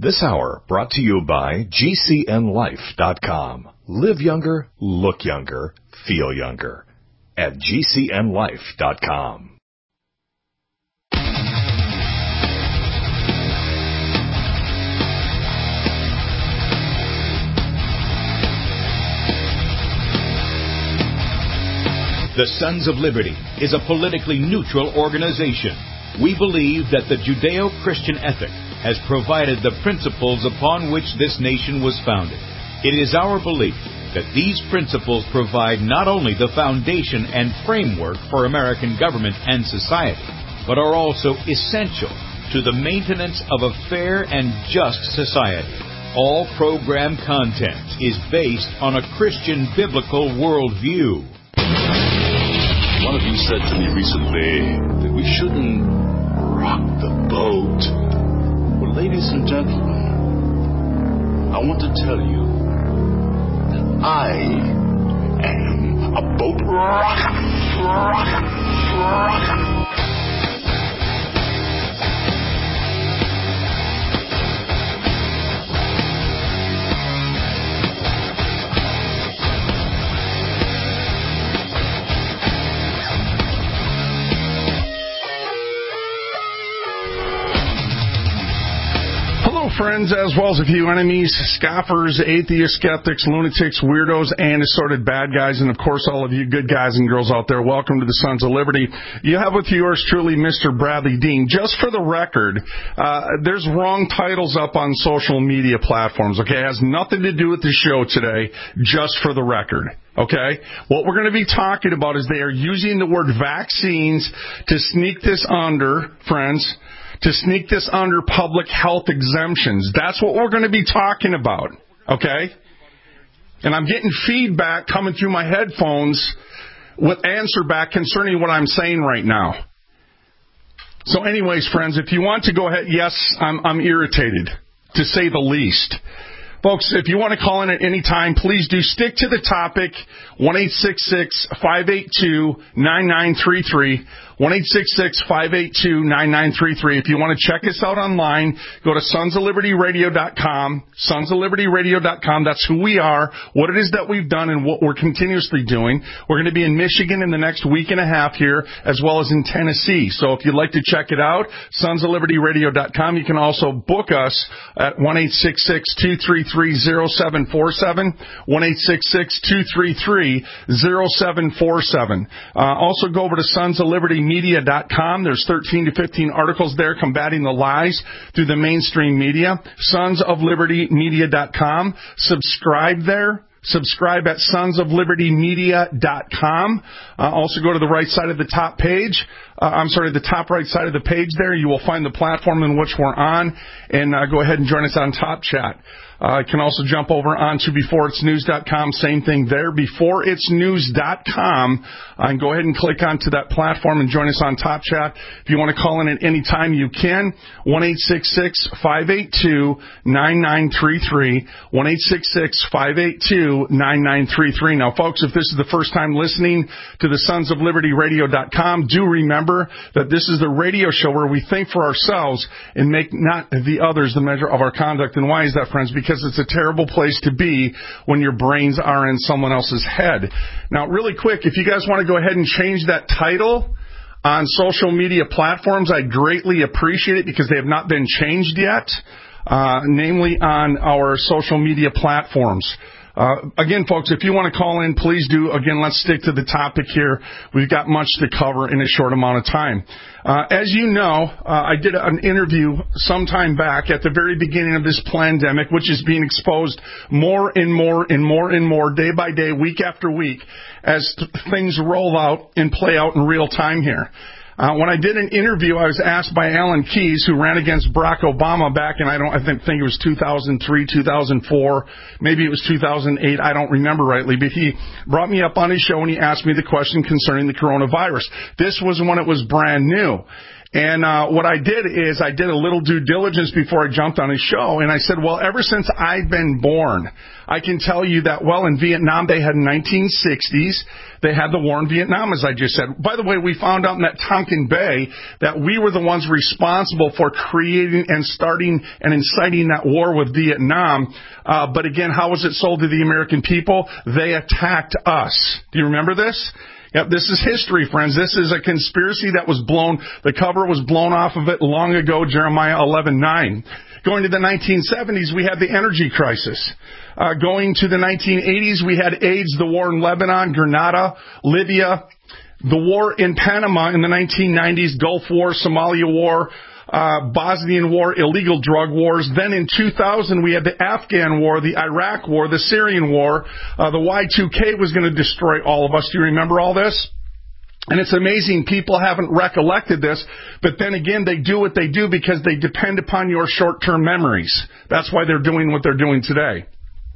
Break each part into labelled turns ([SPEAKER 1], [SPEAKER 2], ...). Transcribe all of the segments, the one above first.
[SPEAKER 1] This hour brought to you by GCNLife.com. Live younger, look younger, feel younger at GCNLife.com. The Sons of Liberty is a politically neutral organization. We believe that the Judeo-Christian ethic has provided the principles upon which this nation was founded. It is our belief that these principles provide not only the foundation and framework for American government and society, but are also essential to the maintenance of a fair and just society. All program content is based on a Christian biblical worldview.
[SPEAKER 2] One of you said to me recently that we shouldn't rock the boat. Well, ladies and gentlemen, I want to tell you that I am a boat rocker.
[SPEAKER 3] Friends, as well as a few enemies, scoffers, atheists, skeptics, lunatics, weirdos, and assorted bad guys, and of course all of you good guys and girls out there, welcome to the Sons of Liberty. You have with yours truly, Mr. Bradley Dean. Just for the record, there's wrong titles up on social media platforms, okay? It has nothing to do with the show today, just for the record. Okay? What we're going to be talking about is they are using the word vaccines to sneak this under, friends, to sneak this under public health exemptions. That's what we're going to be talking about, okay? And I'm getting feedback coming through my headphones with answer back concerning what I'm saying right now. So anyways, friends, if you want to go ahead, yes, I'm irritated, to say the least. Folks, if you want to call in at any time, please do stick to the topic, 1-866-582-9933. 1-866-582-9933. If you want to check us out online, go to sonsoflibertyradio.com. Sonsoflibertyradio.com. That's who we are, what it is that we've done, and what we're continuously doing. We're going to be in Michigan in the next week and a half here, as well as in Tennessee. So if you'd like to check it out, sonsoflibertyradio.com. You can also book us at 1-866-233-0747, 1-866-233-0747. Also go over to sonsoflibertymedia.com. There's 13 to 15 articles there combating the lies through the mainstream media. Sonsoflibertymedia.com. Subscribe there. Subscribe at sonsoflibertymedia.com. Also go to the right side of the top page. The top right side of the page there. You will find the platform in which we're on. And go ahead and join us on Top Chat. You can also jump over onto beforeitsnews.com. Same thing there, beforeitsnews.com. And go ahead and click onto that platform and join us on Top Chat. If you want to call in at any time, you can. 1-866-582-9933. 1-866-582-9933. Now, folks, if this is the first time listening to the sonsoflibertyradio.com, do remember that this is the radio show where we think for ourselves and make not the others the measure of our conduct. And why is that, friends? Because it's a terrible place to be when your brains are in someone else's head. Now, really quick, if you guys want to go ahead and change that title on social media platforms, I greatly appreciate it because they have not been changed yet, namely on our social media platforms. Again, folks, if you want to call in, please do. Again, let's stick to the topic here. We've got much to cover in a short amount of time. As you know, I did an interview sometime back at the very beginning of this pandemic, which is being exposed more and more and more and more day by day, week after week, as things roll out and play out in real time here. When I did an interview, I was asked by Alan Keyes, who ran against Barack Obama back in, I think it was 2003, 2004, maybe it was 2008, I don't remember rightly, but he brought me up on his show and he asked me the question concerning the coronavirus. This was when it was brand new. And what I did is I did a little due diligence before I jumped on his show, and I said, well, ever since I've been born, I can tell you that, well, in Vietnam, they had 1960s, they had the war in Vietnam, as I just said. By the way, we found out in that Tonkin Bay that we were the ones responsible for creating and starting and inciting that war with Vietnam. But again, how was it sold to the American people? They attacked us. Do you remember this? Yep, this is history, friends. This is a conspiracy that was blown, the cover was blown off of it long ago, Jeremiah 11:9. Going to the 1970s, we had the energy crisis. Going to the 1980s, we had AIDS, the war in Lebanon, Grenada, Libya, the war in Panama in the 1990s, Gulf War, Somalia War, Bosnian War, illegal drug wars. Then in 2000, we had the Afghan War, the Iraq War, the Syrian War. The Y2K was going to destroy all of us. Do you remember all this? And it's amazing people haven't recollected this, but then again, they do what they do because they depend upon your short-term memories. That's why they're doing what they're doing today.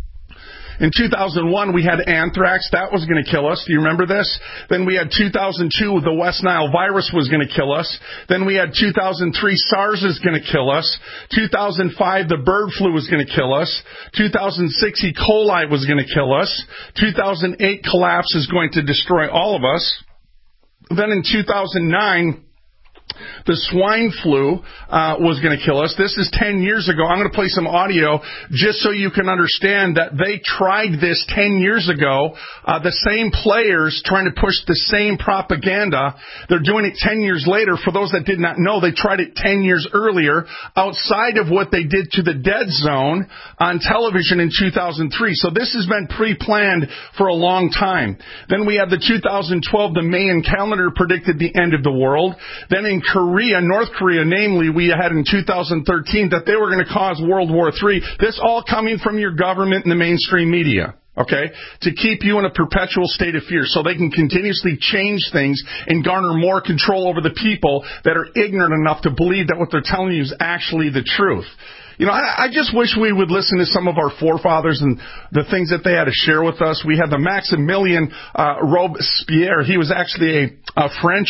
[SPEAKER 3] In 2001, we had anthrax. That was going to kill us. Do you remember this? Then we had 2002, the West Nile virus was going to kill us. Then we had 2003, SARS is going to kill us. 2005, the bird flu was going to kill us. 2006, E. coli was going to kill us. 2008, collapse is going to destroy all of us. Then in 2009, the swine flu was going to kill us. This is 10 years ago. I'm going to play some audio just so you can understand that they tried this 10 years ago. The same players trying to push the same propaganda. They're doing it 10 years later. For those that did not know, they tried it 10 years earlier outside of what they did to the Dead Zone on television in 2003. So this has been pre-planned for a long time. Then we have the 2012, the Mayan calendar predicted the end of the world. Then in Korea, North Korea, namely, we had in 2013 that they were going to cause World War III. This all coming from your government and the mainstream media, okay, to keep you in a perpetual state of fear so they can continuously change things and garner more control over the people that are ignorant enough to believe that what they're telling you is actually the truth. You know, I just wish we would listen to some of our forefathers and the things that they had to share with us. We had the Maximilien Robespierre. He was actually a French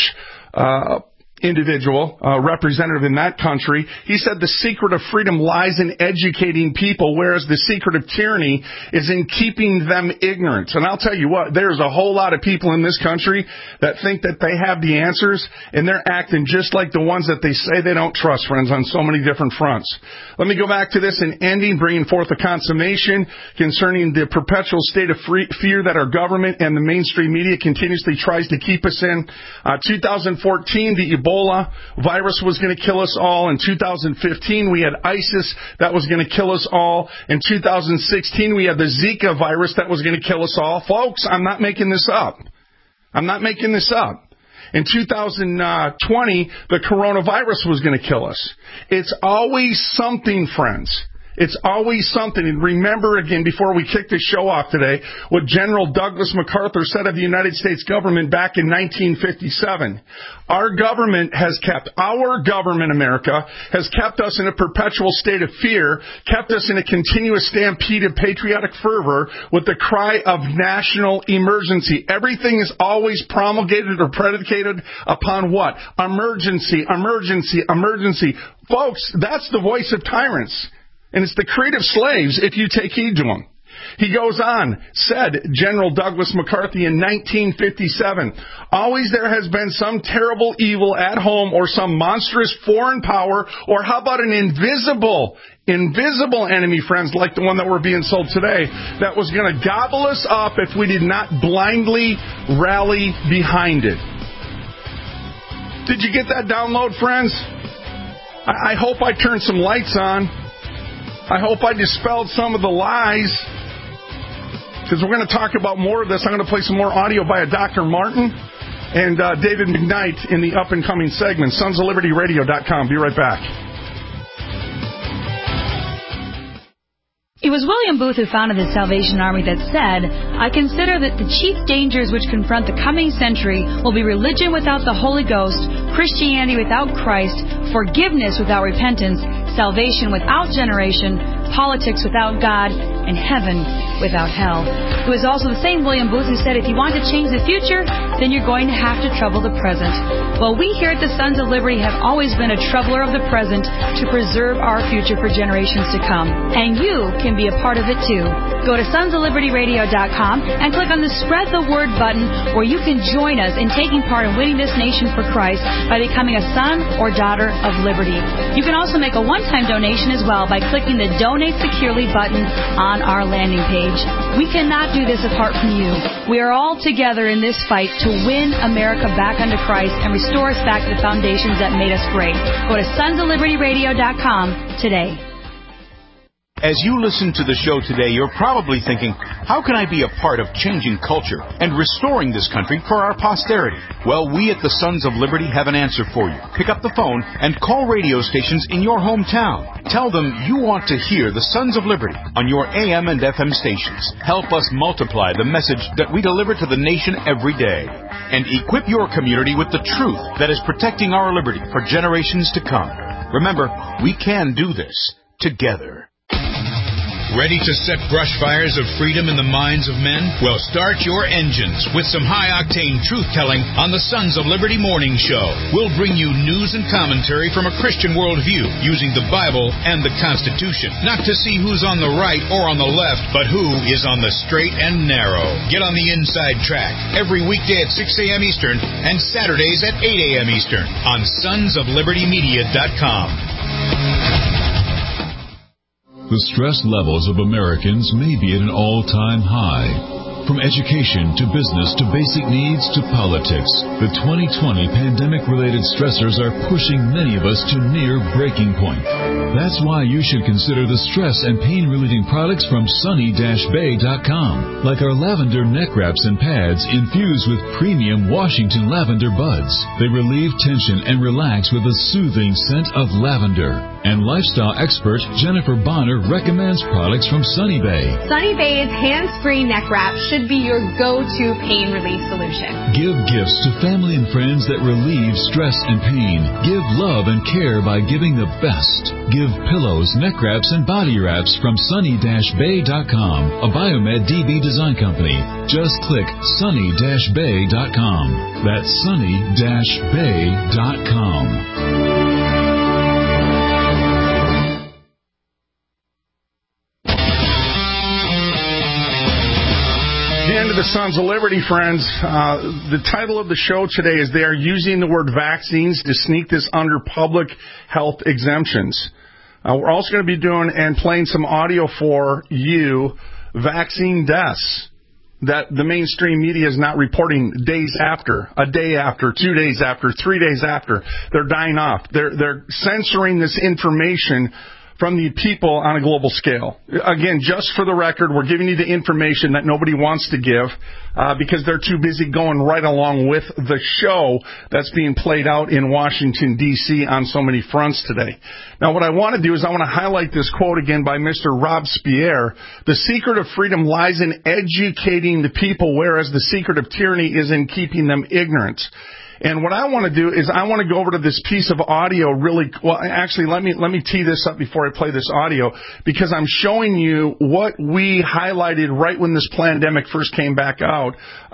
[SPEAKER 3] individual, representative in that country. He said the secret of freedom lies in educating people, whereas the secret of tyranny is in keeping them ignorant. And I'll tell you what, there's a whole lot of people in this country that think that they have the answers, and they're acting just like the ones that they say they don't trust, friends, on so many different fronts. Let me go back to this in ending, bringing forth a consummation concerning the perpetual state of fear that our government and the mainstream media continuously tries to keep us in. 2014, the Ebola virus was going to kill us all. In 2015, we had ISIS that was going to kill us all. In 2016, we had the Zika virus that was going to kill us all. Folks, I'm not making this up. I'm not making this up. In 2020, the coronavirus was going to kill us. It's always something, friends. It's always something. And remember again, before we kick the show off today, what General Douglas MacArthur said of the United States government back in 1957. Our government, America, has kept us in a perpetual state of fear, kept us in a continuous stampede of patriotic fervor with the cry of national emergency. Everything is always promulgated or predicated upon what? Emergency, emergency, emergency. Folks, that's the voice of tyrants. And it's the creative slaves if you take heed to them. He goes on, said General Douglas MacArthur in 1957, always there has been some terrible evil at home or some monstrous foreign power, or how about an invisible enemy, friends, like the one that we're being sold today, that was going to gobble us up if we did not blindly rally behind it. Did you get that download, friends? I hope I turned some lights on. I hope I dispelled some of the lies, because we're going to talk about more of this. I'm going to play some more audio by Dr. Martin and David McKnight in the up-and-coming segment. SonsOfLibertyRadio.com. Be right back.
[SPEAKER 4] It was William Booth who founded the Salvation Army that said, I consider that the chief dangers which confront the coming century will be religion without the Holy Ghost, Christianity without Christ, forgiveness without repentance, salvation without generation, politics without God and heaven without hell. It was also the same William Booth who said, if you want to change the future, then you're going to have to trouble the present. Well, we here at the Sons of Liberty have always been a troubler of the present to preserve our future for generations to come. And you can be a part of it too. Go to sonsoflibertyradio.com and click on the Spread the Word button, where you can join us in taking part in winning this nation for Christ by becoming a son or daughter of liberty. You can also make a one-time donation as well by clicking the Donate Securely button on our landing page. We cannot do this apart from you. We are all together in this fight to win America back unto Christ and restore us back to the foundations that made us great. Go to sonsoflibertyradio.com today.
[SPEAKER 1] As you listen to the show today, you're probably thinking, how can I be a part of changing culture and restoring this country for our posterity? Well, we at the Sons of Liberty have an answer for you. Pick up the phone and call radio stations in your hometown. Tell them you want to hear the Sons of Liberty on your AM and FM stations. Help us multiply the message that we deliver to the nation every day. And equip your community with the truth that is protecting our liberty for generations to come. Remember, we can do this together.
[SPEAKER 5] Ready to set brush fires of freedom in the minds of men? Well, start your engines with some high-octane truth-telling on the Sons of Liberty Morning Show. We'll bring you news and commentary from a Christian worldview using the Bible and the Constitution. Not to see who's on the right or on the left, but who is on the straight and narrow. Get on the inside track every weekday at 6 a.m. Eastern and Saturdays at 8 a.m. Eastern on sonsoflibertymedia.com.
[SPEAKER 6] The stress levels of Americans may be at an all-time high. From education to business to basic needs to politics, the 2020 pandemic-related stressors are pushing many of us to near breaking point. That's why you should consider the stress and pain-relieving products from sunny-bay.com, like our lavender neck wraps and pads infused with premium Washington lavender buds. They relieve tension and relax with a soothing scent of lavender. And lifestyle expert Jennifer Bonner recommends products from Sunny Bay.
[SPEAKER 7] Sunny Bay's hands-free neck wrap should be your go-to pain relief solution.
[SPEAKER 6] Give gifts to family and friends that relieve stress and pain. Give love and care by giving the best. Give pillows, neck wraps, and body wraps from sunny-bay.com, a Biomed DB design company. Just click sunny-bay.com. That's sunny-bay.com.
[SPEAKER 3] End of the Sons of Liberty, friends. The title of the show today is They Are Using the Word Vaccines to Sneak This Under Public Health Exemptions. We're also going to be doing and playing some audio for you, vaccine deaths that the mainstream media is not reporting days after, a day after, 2 days after, 3 days after. They're dying off. They're censoring this information from the people on a global scale. Again, just for the record, we're giving you the information that nobody wants to give because they're too busy going right along with the show that's being played out in Washington, D.C. on so many fronts today. Now, what I want to do is I want to highlight this quote again by Mr. Robespierre. The secret of freedom lies in educating the people, whereas the secret of tyranny is in keeping them ignorant. And what I want to do is I want to go over to this piece of audio really, well, actually, let me tee this up before I play this audio, because I'm showing you what we highlighted right when this pandemic first came back out,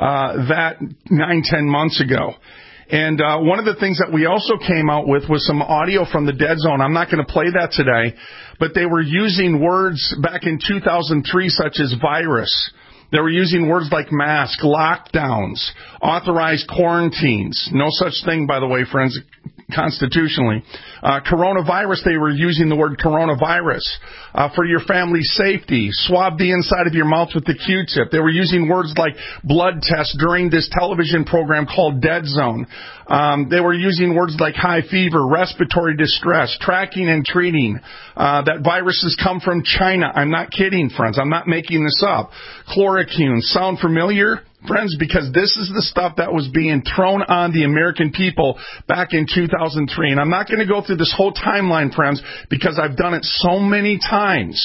[SPEAKER 3] that 9-10 months ago. And one of the things that we also came out with was some audio from the Dead Zone. I'm not going to play that today, but they were using words back in 2003 such as virus. They were using words like mask, lockdowns, authorized quarantines. No such thing, by the way, friends, constitutionally. Coronavirus, they were using the word coronavirus. For your family's safety, swab the inside of your mouth with the Q-tip. They were using words like blood test during this television program called Dead Zone. They were using words like high fever, respiratory distress, tracking and treating. That viruses come from China. I'm not kidding, friends. I'm not making this up. Chloroquine. Sound familiar? Friends, because this is the stuff that was being thrown on the American people back in 2003. And I'm not going to go through this whole timeline, friends, because I've done it so many times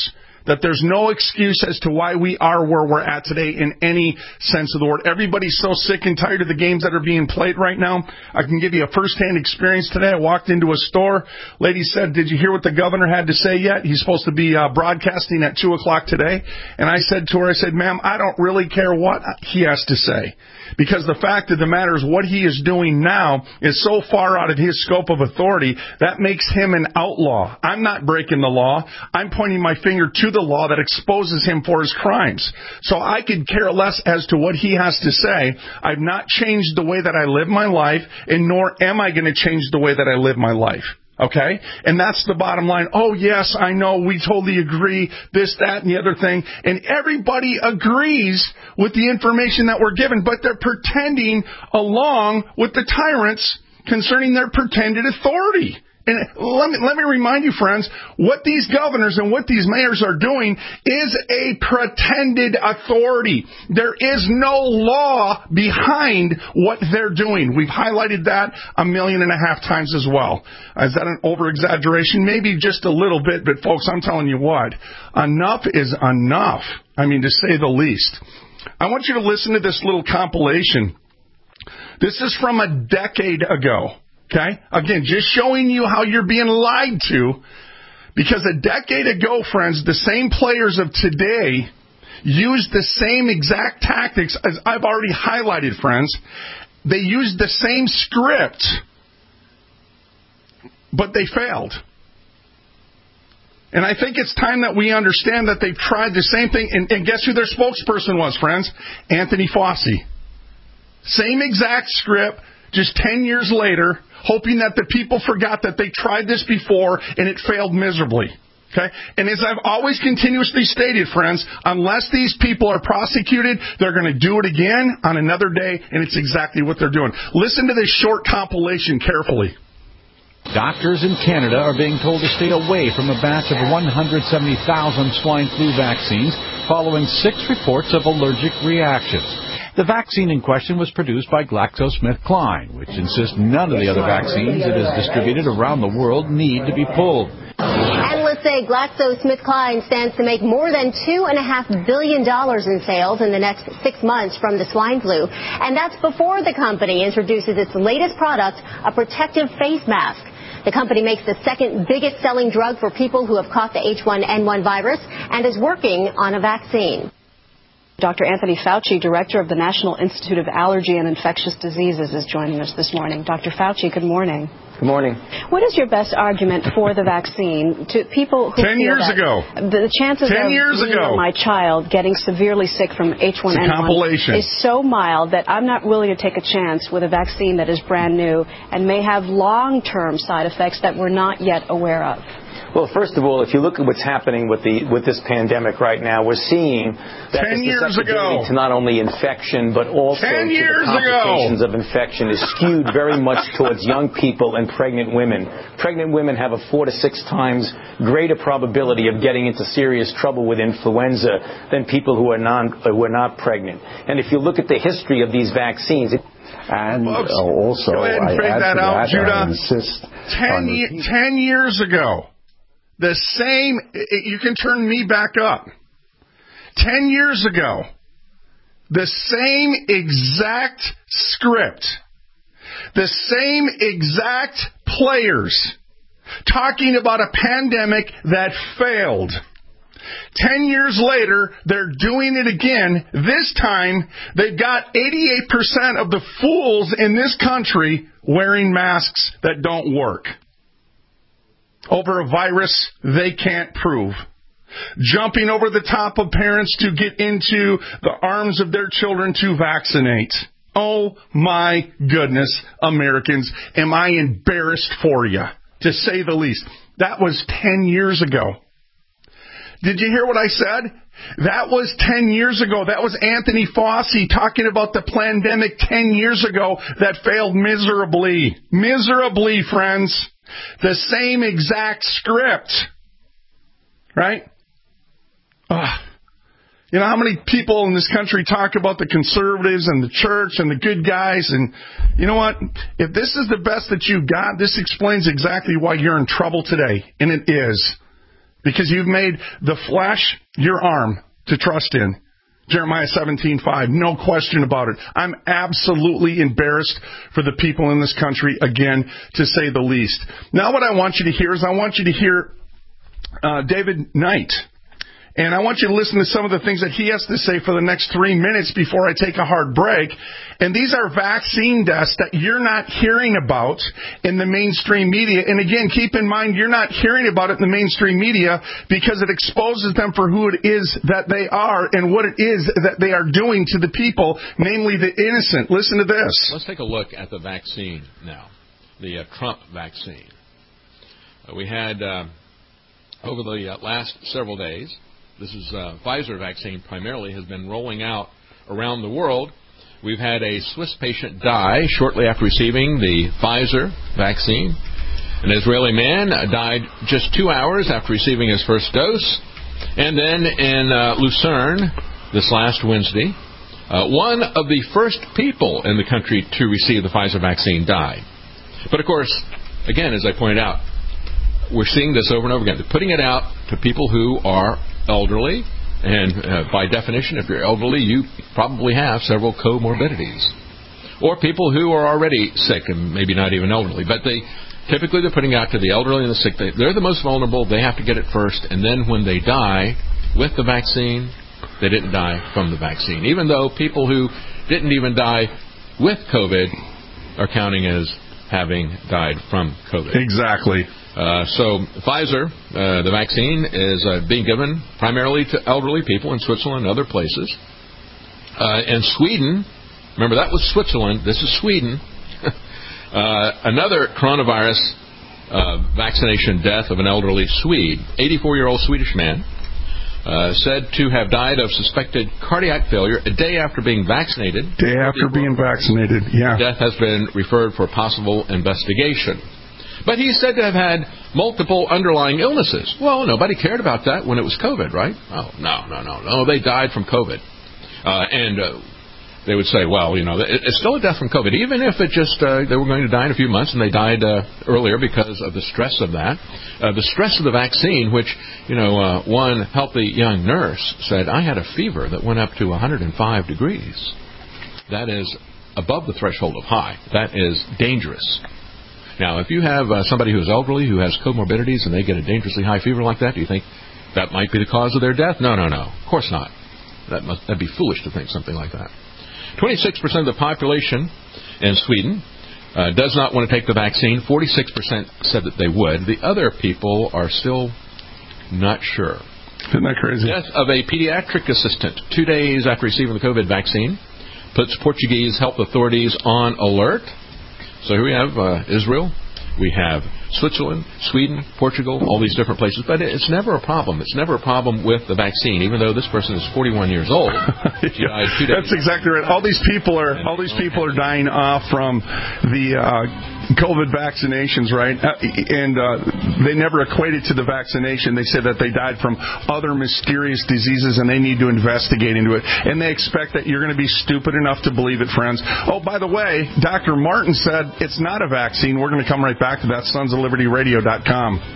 [SPEAKER 3] that there's no excuse as to why we are where we're at today in any sense of the word. Everybody's so sick and tired of the games that are being played right now. I can give you a first-hand experience today. I walked into a store. Lady said, "Did you hear what the governor had to say yet? He's supposed to be broadcasting at 2 o'clock today." And I said to her, "Ma'am, I don't really care what he has to say. Because the fact of the matter is what he is doing now is so far out of his scope of authority, that makes him an outlaw. I'm not breaking the law. I'm pointing my finger to the law that exposes him for his crimes. So I could care less as to what he has to say. I've not changed the way that I live my life, and nor am I going to change the way that I live my life." Okay? And that's the bottom line. "Oh, yes, I know, we totally agree, this, that, and the other thing." And everybody agrees with the information that we're given, but they're pretending along with the tyrants concerning their pretended authority. And let me remind you, friends, what these governors and what these mayors are doing is a pretended authority. There is no law behind what they're doing. We've highlighted that 1.5 million times as well. Is that an over-exaggeration? Maybe just a little bit, but folks, I'm telling you what, enough is enough. I mean, to say the least. I want you to listen to this little compilation. This is from a decade ago. Okay? Again, just showing you how you're being lied to. Because a decade ago, friends, the same players of today used the same exact tactics as I've already highlighted, friends. They used the same script, but they failed. And I think it's time that we understand that they've tried the same thing. And guess who their spokesperson was, friends? Anthony Fauci. Same exact script, just 10 years later, hoping that the people forgot that they tried this before and it failed miserably. Okay? And as I've always continuously stated, friends, unless these people are prosecuted, they're going to do it again on another day, and it's exactly what they're doing. Listen to this short compilation carefully.
[SPEAKER 8] Doctors in Canada are being told to stay away from a batch of 170,000 swine flu vaccines following 6 reports of allergic reactions. The vaccine in question was produced by GlaxoSmithKline, which insists none of the other vaccines it has distributed around the world need to be pulled.
[SPEAKER 9] Analysts say GlaxoSmithKline stands to make more than $2.5 billion in sales in the next 6 months from the swine flu. And that's before the company introduces its latest product, a protective face mask. The company makes the second biggest selling drug for people who have caught the H1N1 virus and is working on a vaccine.
[SPEAKER 10] Dr. Anthony Fauci, director of the National Institute of Allergy and Infectious Diseases, is joining us this morning. Dr. Fauci, good morning.
[SPEAKER 11] Good morning.
[SPEAKER 10] What is your best argument for the vaccine to people who
[SPEAKER 3] 10 years ago.
[SPEAKER 10] The chances of my child getting severely sick from H1N1 is so mild that I'm not willing to take a chance with a vaccine that is brand new and may have long-term side effects that we're not yet aware of?
[SPEAKER 11] Well, first of all, if you look at what's happening with this pandemic right now, we're seeing that the susceptibility to not only infection but also to the complications of infection is skewed very much towards young people and pregnant women. Pregnant women have a 4 to 6 times greater probability of getting into serious trouble with influenza than people who are not pregnant. And if you look at the history of these vaccines,
[SPEAKER 12] and also I add to that, Judah, I insist
[SPEAKER 3] 10 years ago. The same, you can turn me back up. 10 years ago, the same exact script, the same exact players talking about a pandemic that failed. 10 years later, they're doing it again. This time, they've got 88% of the fools in this country wearing masks that don't work. Over a virus they can't prove. Jumping over the top of parents to get into the arms of their children to vaccinate. Oh my goodness, Americans, am I embarrassed for you, to say the least. That was 10 years ago. Did you hear what I said? That was 10 years ago. That was Anthony Fauci talking about the pandemic 10 years ago that failed miserably. Miserably, friends. The same exact script. Right? You know how many people in this country talk about the conservatives and the church and the good guys? And you know what? If this is the best that you got, this explains exactly why you're in trouble today. And it is. because you've made the flesh your arm to trust in. Jeremiah 17:5, no question about it. I'm absolutely embarrassed for the people in this country, again, to say the least. Now what I want you to hear is I want you to hear David Knight. And I want you to listen to some of the things that he has to say for the next 3 minutes before I take a hard break. And these are vaccine deaths that you're not hearing about in the mainstream media. And again, keep in mind, you're not hearing about it in the mainstream media because it exposes them for who it is that they are and what it is that they are doing to the people, namely the innocent. Listen to this.
[SPEAKER 13] Let's take a look at the vaccine now, the Trump vaccine. We had, over the last several days, this is Pfizer vaccine primarily, has been rolling out around the world. We've had a Swiss patient die shortly after receiving the Pfizer vaccine. An Israeli man died just 2 hours after receiving his first dose. And then in Lucerne, this last Wednesday, one of the first people in the country to receive the Pfizer vaccine died. But of course, again, as I pointed out, we're seeing this over and over again. They're putting it out to people who are elderly, and by definition, if you're elderly, you probably have several comorbidities. Or people who are already sick and maybe not even elderly. But typically they're putting out to the elderly and the sick. They're the most vulnerable. They have to get it first. And then when they die with the vaccine, they didn't die from the vaccine. Even though people who didn't even die with COVID are counting as having died from COVID.
[SPEAKER 3] Exactly.
[SPEAKER 13] So Pfizer, the vaccine, is being given primarily to elderly people in Switzerland and other places. And Sweden, remember that was Switzerland, this is Sweden. Another coronavirus vaccination death of an elderly Swede, 84-year-old Swedish man, said to have died of suspected cardiac failure a day after being vaccinated.
[SPEAKER 3] Day after being vaccinated, yeah.
[SPEAKER 13] Death has been referred for possible investigation. But he's said to have had multiple underlying illnesses. Well, nobody cared about that when it was COVID, right? Oh, no. They died from COVID. And they would say, well, it's still a death from COVID. Even if it just, they were going to die in a few months and they died earlier because of the stress of that. The stress of the vaccine, which, one healthy young nurse said, I had a fever that went up to 105 degrees. That is above the threshold of high. That is dangerous. Now, if you have somebody who's elderly, who has comorbidities, and they get a dangerously high fever like that, do you think that might be the cause of their death? No. Of course not. That'd be foolish to think something like that. 26% of the population in Sweden does not want to take the vaccine. 46% said that they would. The other people are still not sure.
[SPEAKER 3] Isn't that crazy?
[SPEAKER 13] Death of a pediatric assistant 2 days after receiving the COVID vaccine puts Portuguese health authorities on alert. So here we have Israel, we have Switzerland, Sweden, Portugal, all these different places. But it's never a problem. It's never a problem with the vaccine, even though this person is 41 years old.
[SPEAKER 3] Yeah, that's exactly right. All these people are dying off from the COVID vaccinations, right? And they never equated to the vaccination. They said that they died from other mysterious diseases, and they need to investigate into it. And they expect that you're going to be stupid enough to believe it, friends. Oh, by the way, Dr. Martin said it's not a vaccine. We're going to come right back to that. SonsOfLibertyRadio.com.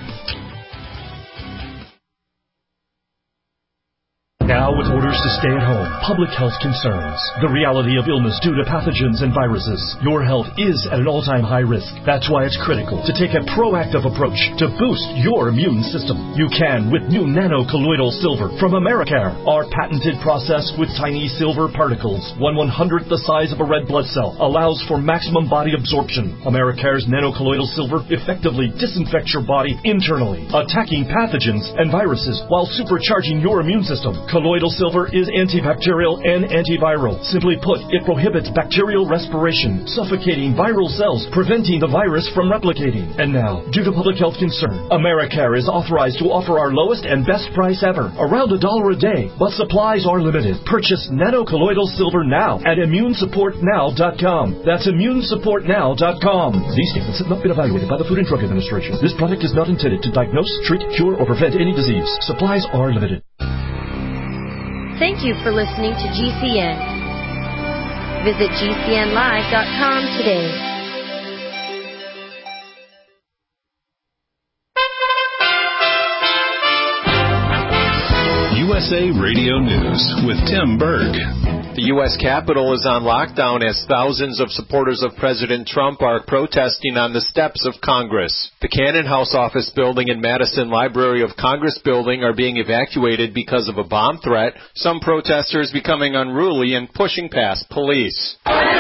[SPEAKER 14] Now with orders to stay at home, public health concerns, the reality of illness due to pathogens and viruses, your health is at an all-time high risk. That's why it's critical to take a proactive approach to boost your immune system. You can with new nano-colloidal silver from Americare. Our patented process with tiny silver particles, 1/100th the size of a red blood cell, allows for maximum body absorption. Americare's nano-colloidal silver effectively disinfects your body internally, attacking pathogens and viruses while supercharging your immune system. Colloidal silver is antibacterial and antiviral. Simply put, it prohibits bacterial respiration, suffocating viral cells, preventing the virus from replicating. And now, due to public health concern, Americare is authorized to offer our lowest and best price ever, around $1 a day, but supplies are limited. Purchase nano-colloidal silver now at ImmuneSupportNow.com. That's ImmuneSupportNow.com. These statements have not been evaluated by the Food and Drug Administration. This product is not intended to diagnose, treat, cure, or prevent any disease. Supplies are limited.
[SPEAKER 15] Thank you for listening to GCN. Visit GCNlive.com today.
[SPEAKER 6] USA Radio News with Tim Berg.
[SPEAKER 16] The U.S. Capitol is on lockdown as thousands of supporters of President Trump are protesting on the steps of Congress. The Cannon House office building and Madison Library of Congress building are being evacuated because of a bomb threat, some protesters becoming unruly and pushing past police.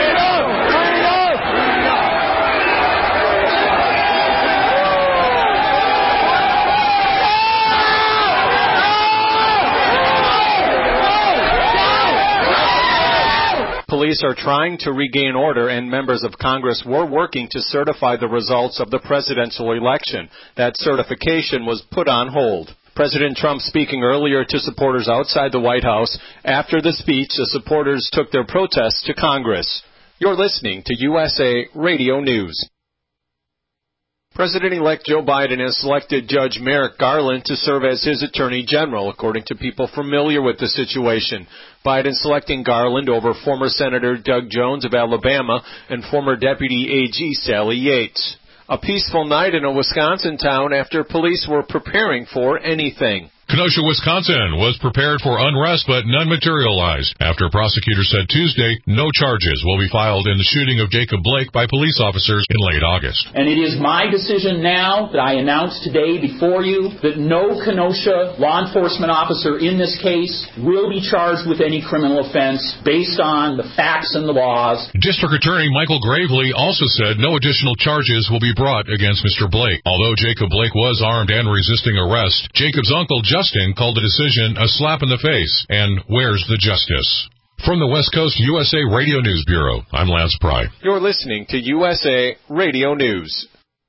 [SPEAKER 16] Police are trying to regain order, and members of Congress were working to certify the results of the presidential election. That certification was put on hold. President Trump speaking earlier to supporters outside the White House. After the speech, the supporters took their protests to Congress. You're listening to USA Radio News. President-elect Joe Biden has selected Judge Merrick Garland to serve as his attorney general, according to people familiar with the situation. Biden selecting Garland over former Senator Doug Jones of Alabama and former Deputy AG Sally Yates. A peaceful night in a Wisconsin town after police were preparing for anything.
[SPEAKER 17] Kenosha, Wisconsin was prepared for unrest, but none materialized. After prosecutors said Tuesday no charges will be filed in the shooting of Jacob Blake by police officers in late August.
[SPEAKER 18] And it is my decision now that I announce today before you that no Kenosha law enforcement officer in this case will be charged with any criminal offense based on the facts and the laws.
[SPEAKER 17] District Attorney Michael Gravely also said no additional charges will be brought against Mr. Blake. Although Jacob Blake was armed and resisting arrest, Jacob's uncle Justin called the decision a slap in the face. And where's the justice? From the West Coast USA Radio News Bureau, I'm Lance Pry.
[SPEAKER 16] You're listening to USA Radio News.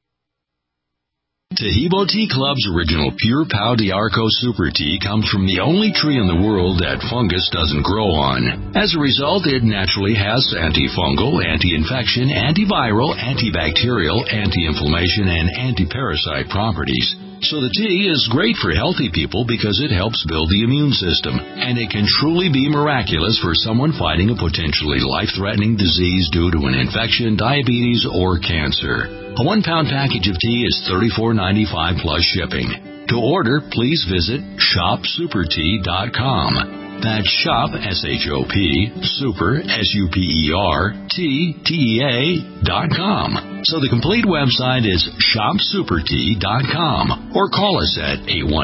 [SPEAKER 19] Taheebo Tea Club's original Pure Pau d'Arco Super Tea comes from the only tree in the world that fungus doesn't grow on. As a result, it naturally has antifungal, anti-infection, antiviral, antibacterial, anti-inflammation, and anti-parasite properties. So the tea is great for healthy people because it helps build the immune system, and it can truly be miraculous for someone fighting a potentially life-threatening disease due to an infection, diabetes, or cancer. A 1-pound package of tea is $34.95 plus shipping. To order, please visit shopsupertea.com. That's shop, S-H-O-P, super, S-U-P-E-R, T-T-E-A.com. So the complete website is shopsupertea.com, or call us at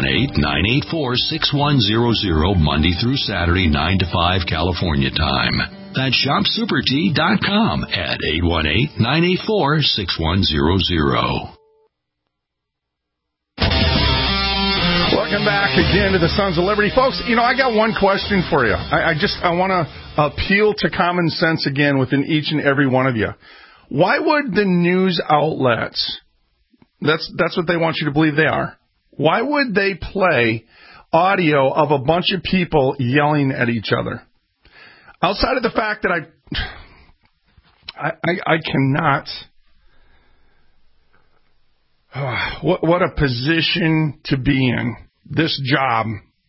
[SPEAKER 19] 818-984-6100 Monday through Saturday, 9 to 5 California time. That's shopsupertea.com at 818-984-6100.
[SPEAKER 3] Welcome back again to the Sons of Liberty. Folks, I got one question for you. I want to appeal to common sense again within each and every one of you. Why would the news outlets, that's what they want you to believe they are, why would they play audio of a bunch of people yelling at each other? Outside of the fact that I cannot, what a position to be in, this job.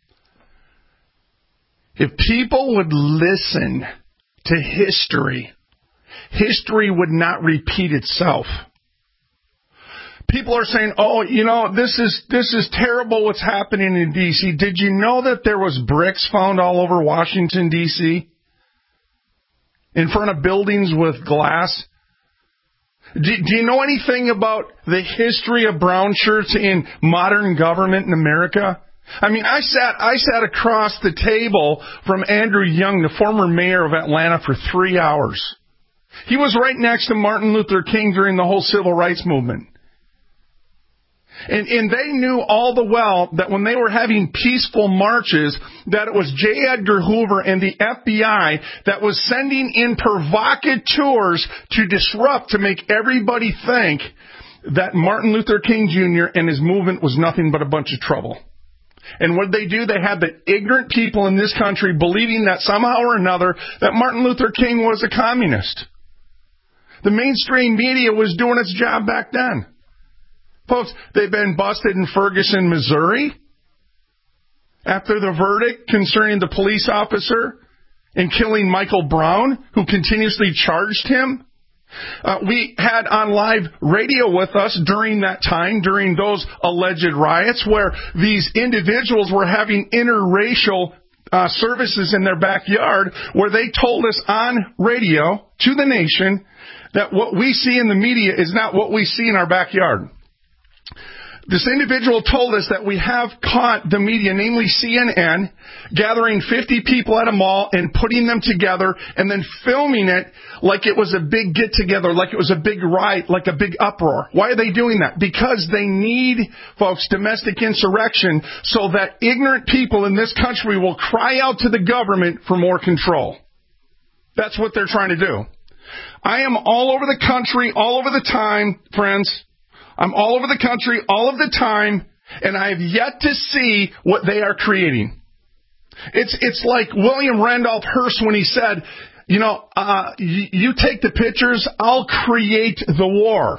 [SPEAKER 3] If people would listen to history, history would not repeat itself. People are saying, this is terrible what's happening in D.C. Did you know that there was bricks found all over Washington, D.C.? In front of buildings with glass? Do you know anything about the history of brown shirts in modern government in America? I mean, I sat across the table from Andrew Young, the former mayor of Atlanta, for 3 hours. He was right next to Martin Luther King during the whole civil rights movement. And they knew all the well that when they were having peaceful marches, that it was J. Edgar Hoover and the FBI that was sending in provocateurs to disrupt, to make everybody think that Martin Luther King Jr. and his movement was nothing but a bunch of trouble. And what did they do? They had the ignorant people in this country believing that somehow or another that Martin Luther King was a communist. The mainstream media was doing its job back then. Folks, they've been busted in Ferguson, Missouri, after the verdict concerning the police officer in killing Michael Brown, who continuously charged him. We had on live radio with us during that time, during those alleged riots, where these individuals were having interracial services in their backyard, where they told us on radio to the nation that what we see in the media is not what we see in our backyard. This individual told us that we have caught the media, namely CNN, gathering 50 people at a mall and putting them together and then filming it like it was a big get-together, like it was a big riot, like a big uproar. Why are they doing that? Because they need, folks, domestic insurrection so that ignorant people in this country will cry out to the government for more control. That's what they're trying to do. I am all over the country, all over the time, friends. I'm all over the country, all of the time, and I have yet to see what they are creating. It's like William Randolph Hearst when he said, you take the pictures, I'll create the war.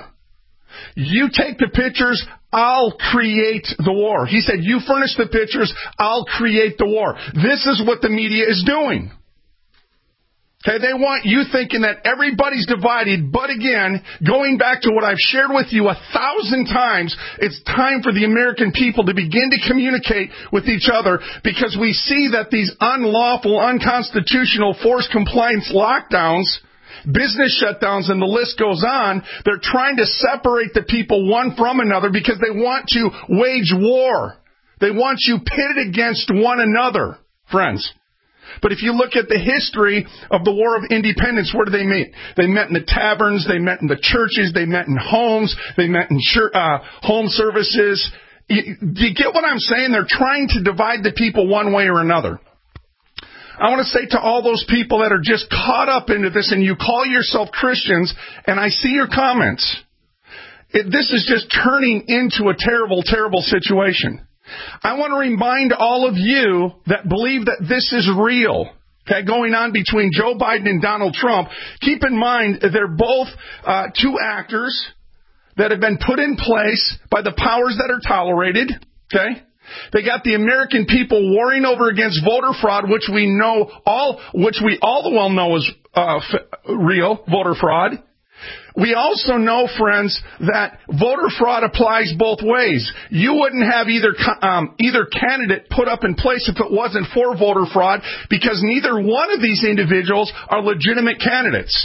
[SPEAKER 3] You take the pictures, I'll create the war. He said, you furnish the pictures, I'll create the war. This is what the media is doing. Okay, they want you thinking that everybody's divided, but again, going back to what I've shared with you 1,000 times, it's time for the American people to begin to communicate with each other, because we see that these unlawful, unconstitutional, forced compliance lockdowns, business shutdowns, and the list goes on, they're trying to separate the people one from another because they want to wage war. They want you pitted against one another, friends. But if you look at the history of the War of Independence, where do they meet? They met in the taverns, they met in the churches, they met in homes, they met in home services. Do you get what I'm saying? They're trying to divide the people one way or another. I want to say to all those people that are just caught up into this and you call yourself Christians, and I see your comments, this is just turning into a terrible, terrible situation. I want to remind all of you that believe that this is real, okay, going on between Joe Biden and Donald Trump. Keep in mind, they're both two actors that have been put in place by the powers that are tolerated, okay? They got the American people warring over against voter fraud, which we all well know is real, voter fraud. We also know, friends, that voter fraud applies both ways. You wouldn't have either candidate put up in place if it wasn't for voter fraud, because neither one of these individuals are legitimate candidates.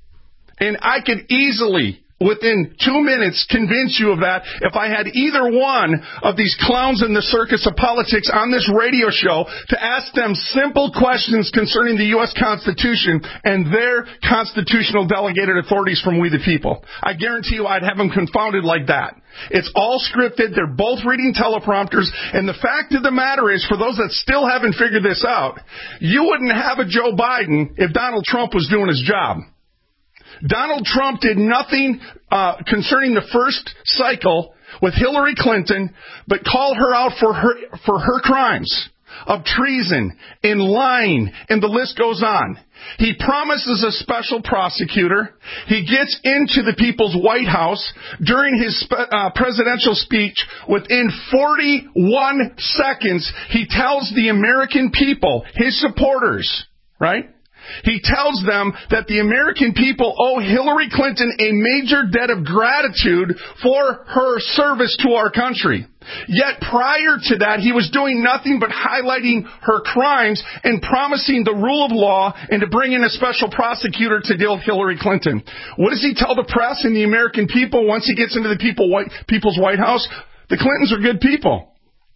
[SPEAKER 3] And I could easily, within 2 minutes, convince you of that if I had either one of these clowns in the circus of politics on this radio show to ask them simple questions concerning the U.S. Constitution and their constitutional delegated authorities from we the people. I guarantee you I'd have them confounded like that. It's all scripted. They're both reading teleprompters. And the fact of the matter is, for those that still haven't figured this out, you wouldn't have a Joe Biden if Donald Trump was doing his job. Donald Trump did nothing concerning the first cycle with Hillary Clinton but called her out for her crimes of treason and lying, and the list goes on. He promises a special prosecutor. He gets into the people's White House during his presidential speech. Within 41 seconds, he tells the American people, his supporters, right? He tells them that the American people owe Hillary Clinton a major debt of gratitude for her service to our country. Yet prior to that, he was doing nothing but highlighting her crimes and promising the rule of law and to bring in a special prosecutor to deal with Hillary Clinton. What does he tell the press and the American people once he gets into the people's White House? The Clintons are good people.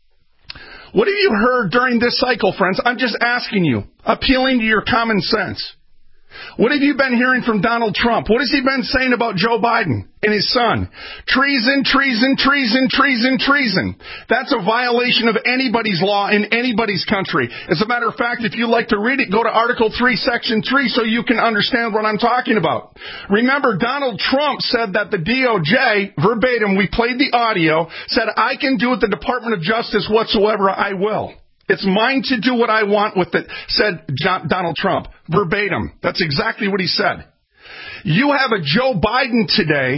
[SPEAKER 3] What have you heard during this cycle, friends? I'm just asking you, appealing to your common sense. What have you been hearing from Donald Trump? What has he been saying about Joe Biden and his son? Treason, treason, treason, treason, treason. That's a violation of anybody's law in anybody's country. As a matter of fact, if you'd like to read it, go to Article 3, Section 3 so you can understand what I'm talking about. Remember, Donald Trump said that the DOJ, verbatim, we played the audio, said, I can do with the Department of Justice whatsoever I will. It's mine to do what I want with it, said Donald Trump. Verbatim. That's exactly what he said. You have a Joe Biden today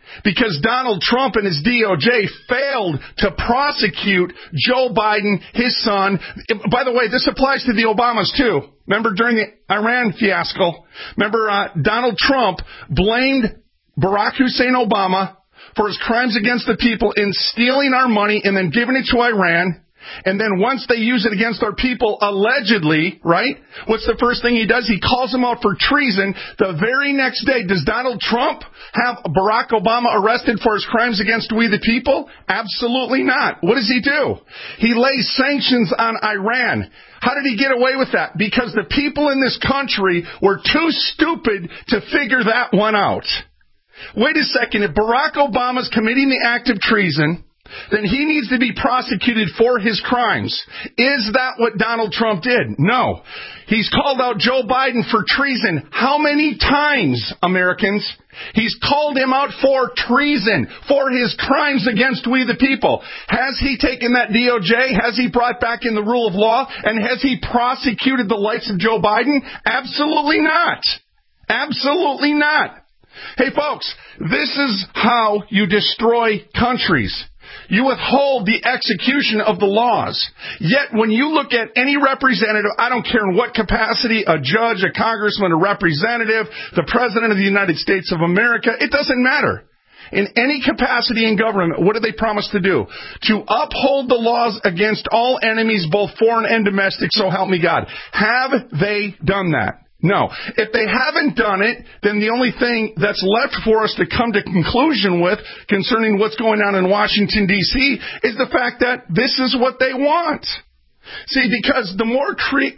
[SPEAKER 3] because Donald Trump and his DOJ failed to prosecute Joe Biden, his son. By the way, this applies to the Obamas, too. Remember during the Iran fiasco, Donald Trump blamed Barack Hussein Obama for his crimes against the people in stealing our money and then giving it to Iran. And then once they use it against our people, allegedly, right, what's the first thing he does? He calls them out for treason. The very next day, does Donald Trump have Barack Obama arrested for his crimes against we the people? Absolutely not. What does he do? He lays sanctions on Iran. How did he get away with that? Because the people in this country were too stupid to figure that one out. Wait a second. If Barack Obama's committing the act of treason, then he needs to be prosecuted for his crimes. Is that what Donald Trump did? No. He's called out Joe Biden for treason. How many times, Americans? He's called him out for treason, for his crimes against we the people. Has he taken that DOJ? Has he brought back in the rule of law? And has he prosecuted the likes of Joe Biden? Absolutely not. Absolutely not. Hey, folks, this is how you destroy countries. You withhold the execution of the laws. Yet when you look at any representative, I don't care in what capacity, a judge, a congressman, a representative, the president of the United States of America, it doesn't matter. In any capacity in government, what do they promise to do? To uphold the laws against all enemies, both foreign and domestic, so help me God. Have they done that? No. If they haven't done it, then the only thing that's left for us to come to conclusion with concerning what's going on in Washington, D.C. is the fact that this is what they want. See, because the more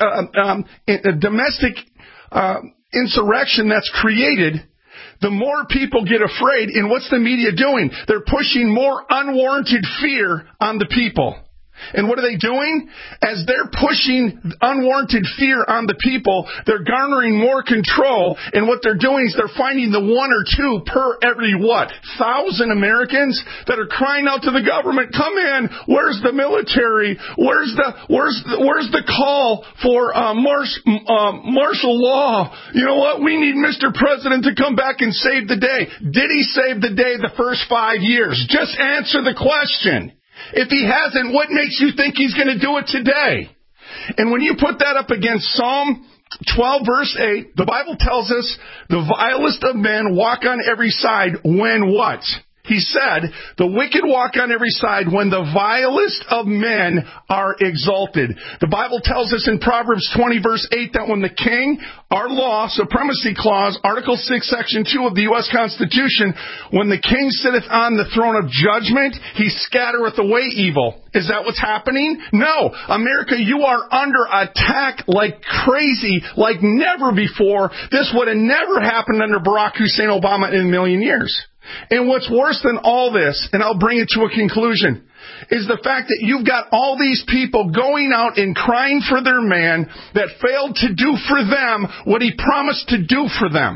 [SPEAKER 3] domestic insurrection that's created, the more people get afraid. And what's the media doing? They're pushing more unwarranted fear on the people. And what are they doing? As they're pushing unwarranted fear on the people, they're garnering more control. And what they're doing is they're finding the one or two per every 1,000 Americans that are crying out to the government, come in, where's the military? Where's the call for martial law? You know what? We need Mr. President to come back and save the day. Did he save the day the first 5 years? Just answer the question. If he hasn't, what makes you think he's going to do it today? And when you put that up against Psalm 12, verse 8, the Bible tells us the vilest of men walk on every side when what? He said, the wicked walk on every side when the vilest of men are exalted. The Bible tells us in Proverbs 20, verse 8, that when the king, our law, supremacy clause, Article 6, Section 2 of the U.S. Constitution, when the king sitteth on the throne of judgment, he scattereth away evil. Is that what's happening? No. America, you are under attack like crazy, like never before. This would have never happened under Barack Hussein Obama in a million years. And what's worse than all this, and I'll bring it to a conclusion, is the fact that you've got all these people going out and crying for their man that failed to do for them what he promised to do for them.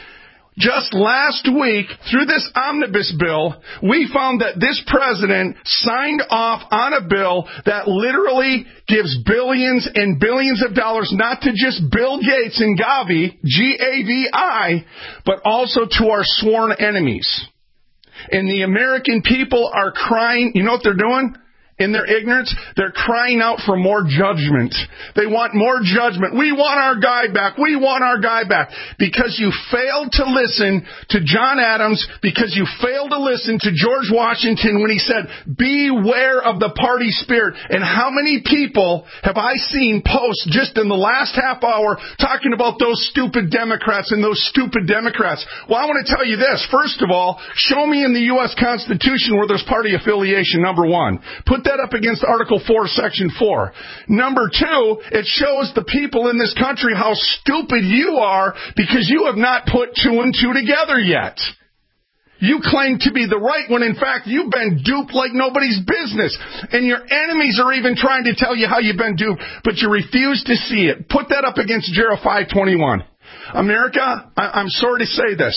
[SPEAKER 3] Just last week, through this omnibus bill, we found that this president signed off on a bill that literally gives billions and billions of dollars, not to just Bill Gates and Gavi, G-A-V-I, but also to our sworn enemies. And the American people are crying. You know what they're doing? In their ignorance, they're crying out for more judgment. They want more judgment. We want our guy back. We want our guy back. Because you failed to listen to John Adams, because you failed to listen to George Washington when he said, beware of the party spirit. And how many people have I seen post just in the last half hour talking about those stupid Democrats and those stupid Democrats? Well, I want to tell you this. First of all, show me in the U.S. Constitution where there's party affiliation, number one. Put that up against Article 4, Section 4. Number two, it shows the people in this country how stupid you are because you have not put two and two together yet. You claim to be the right when, in fact, you've been duped like nobody's business. And your enemies are even trying to tell you how you've been duped, but you refuse to see it. Put that up against Jeremiah 5:21. America, I'm sorry to say this.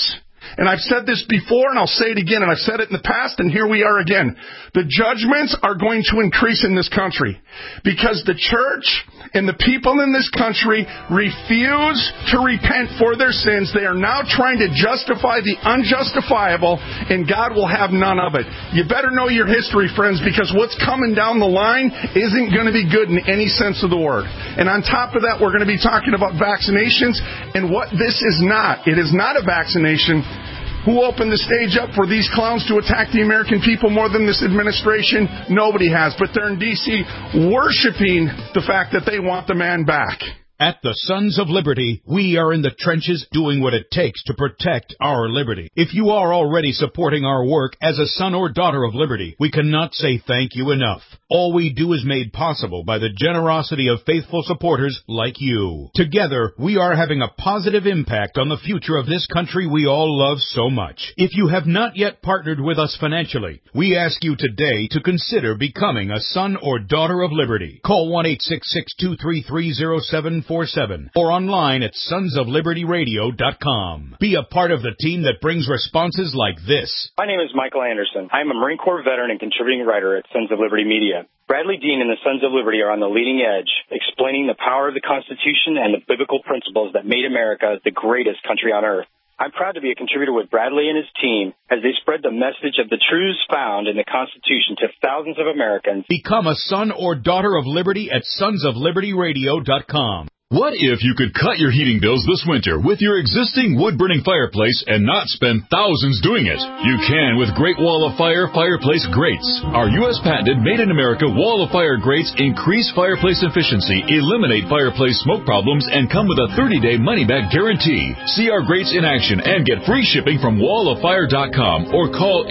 [SPEAKER 3] And I've said this before, and I'll say it again, and I've said it in the past, and here we are again. The judgments are going to increase in this country because the church and the people in this country refuse to repent for their sins. They are now trying to justify the unjustifiable, and God will have none of it. You better know your history, friends, because what's coming down the line isn't going to be good in any sense of the word. And on top of that, we're going to be talking about vaccinations and what this is not. It is not a vaccination. Who opened the stage up for these clowns to attack the American people more than this administration? Nobody has. But they're in D.C. worshiping the fact that they want the man back.
[SPEAKER 1] At the Sons of Liberty, we are in the trenches doing what it takes to protect our liberty. If you are already supporting our work as a son or daughter of liberty, we cannot say thank you enough. All we do is made possible by the generosity of faithful supporters like you. Together, we are having a positive impact on the future of this country we all love so much. If you have not yet partnered with us financially, we ask you today to consider becoming a son or daughter of liberty. Call 1-866-233-0747 or online at sonsoflibertyradio.com. Be a part of the team that brings responses like this.
[SPEAKER 20] My name is Michael Anderson. I am a Marine Corps veteran and contributing writer at Sons of Liberty Media. Bradley Dean and the Sons of Liberty are on the leading edge, explaining the power of the Constitution and the biblical principles that made America the greatest country on earth. I'm proud to be a contributor with Bradley and his team as they spread the message of the truths found in the Constitution to thousands of Americans.
[SPEAKER 1] Become a son or daughter of liberty at sonsoflibertyradio.com.
[SPEAKER 6] What if you could cut your heating bills this winter with your existing wood-burning fireplace and not spend thousands doing it? You can with Great Wall of Fire fireplace grates. Our U.S. patented made-in-America Wall of Fire grates increase fireplace efficiency, eliminate fireplace smoke problems, and come with a 30-day money-back guarantee. See our grates in action and get free shipping from walloffire.com or call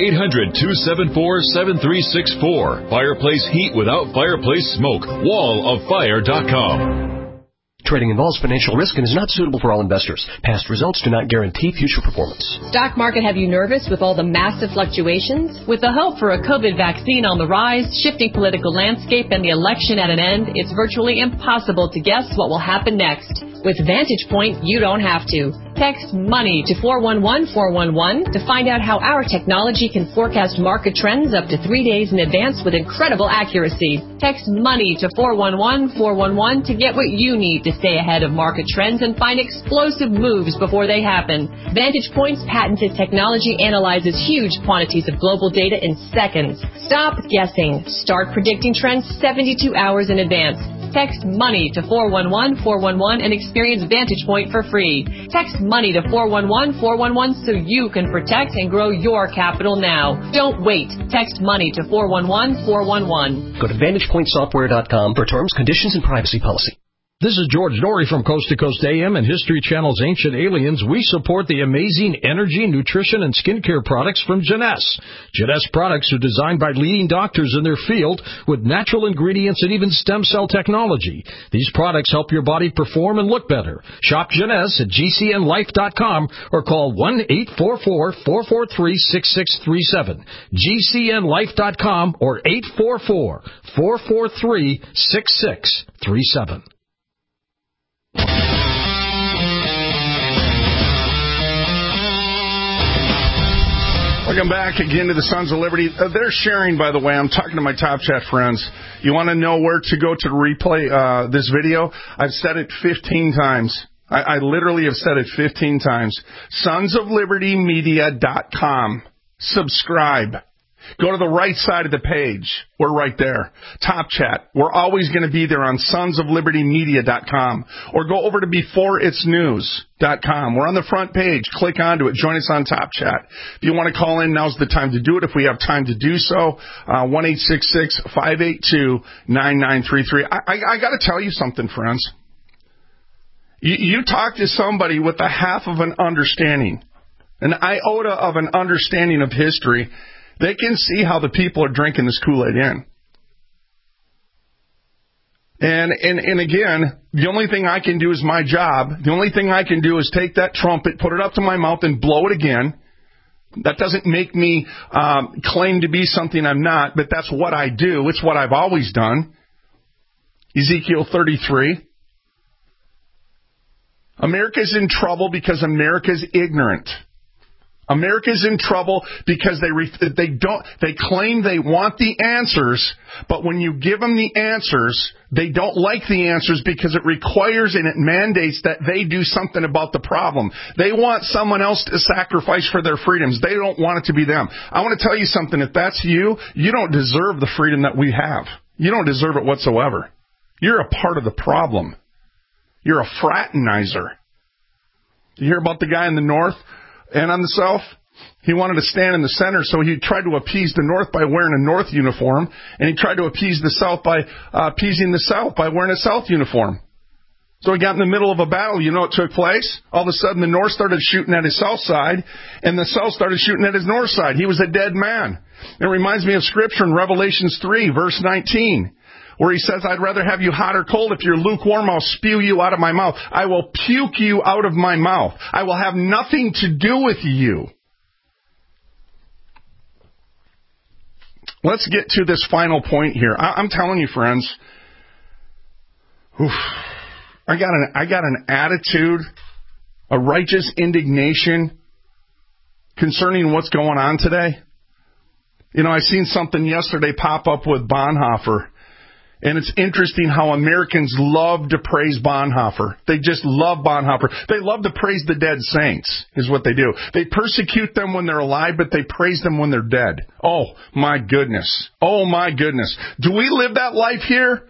[SPEAKER 6] 800-274-7364. Fireplace heat without fireplace smoke. walloffire.com.
[SPEAKER 21] Trading involves financial risk and is not suitable for all investors. Past results do not guarantee future performance.
[SPEAKER 22] Stock market have you nervous with all the massive fluctuations? With the hope for a COVID vaccine on the rise, shifting political landscape, and the election at an end, it's virtually impossible to guess what will happen next. With Vantage Point, you don't have to. Text MONEY to 411-411 to find out how our technology can forecast market trends up to 3 days in advance with incredible accuracy. Text MONEY to 411-411 to get what you need to stay ahead of market trends and find explosive moves before they happen. Vantage Point's patented technology analyzes huge quantities of global data in seconds. Stop guessing. Start predicting trends 72 hours in advance. Text MONEY to 411-411 and experience Vantage Point for free. Text MONEY to 411-411 so you can protect and grow your capital now. Don't wait. Text MONEY to 411-411.
[SPEAKER 21] Go to VantagePointSoftware.com for terms, conditions, and privacy policy.
[SPEAKER 23] This is George Norrie from Coast to Coast AM and History Channel's Ancient Aliens. We support the amazing energy, nutrition, and skincare products from Jeunesse. Jeunesse products are designed by leading doctors in their field with natural ingredients and even stem cell technology. These products help your body perform and look better. Shop Jeunesse at GCNlife.com or call 1-844-443-6637. GCNlife.com or 844-443-6637.
[SPEAKER 3] Welcome back again to the Sons of Liberty. They're sharing, by the way. I'm talking to my Top Chat friends. You want to know where to go to replay this video? I've said it 15 times. I literally have said it 15 times. SonsOfLibertyMedia.com. Subscribe. Go to the right side of the page. We're right there. Top Chat. We're always going to be there on sonsoflibertymedia.com. Or go over to beforeitsnews.com. We're on the front page. Click onto it. Join us on Top Chat. If you want to call in, now's the time to do it. If we have time to do so, 1-866-582-9933. I got to tell you something, friends. You talk to somebody with a half of an understanding, an iota of an understanding of history, they can see how the people are drinking this Kool-Aid in. And again, the only thing I can do is my job. The only thing I can do is take that trumpet, put it up to my mouth, and blow it again. That doesn't make me claim to be something I'm not, but that's what I do. It's what I've always done. Ezekiel 33. America's in trouble because America's ignorant. America's in trouble because they claim they want the answers, but when you give them the answers, they don't like the answers because it requires and it mandates that they do something about the problem. They want someone else to sacrifice for their freedoms. They don't want it to be them. I want to tell you something. If that's you, you don't deserve the freedom that we have. You don't deserve it whatsoever. You're a part of the problem. You're a fraternizer. You hear about the guy in the north and on the south? He wanted to stand in the center, so he tried to appease the north by wearing a north uniform, and he tried to appease the south by appeasing the south by wearing a south uniform. So he got in the middle of a battle. You know what took place? All of a sudden, the north started shooting at his south side, and the south started shooting at his north side. He was a dead man. It reminds me of Scripture in Revelations 3, verse 19. Where he says, I'd rather have you hot or cold. If you're lukewarm, I'll spew you out of my mouth. I will puke you out of my mouth. I will have nothing to do with you. Let's get to this final point here. I'm telling you, friends, I got an attitude, a righteous indignation concerning what's going on today. You know, I seen something yesterday pop up with Bonhoeffer. And it's interesting how Americans love to praise Bonhoeffer. They just love Bonhoeffer. They love to praise the dead saints, is what they do. They persecute them when they're alive, but they praise them when they're dead. Oh, my goodness. Oh, my goodness. Do we live that life here?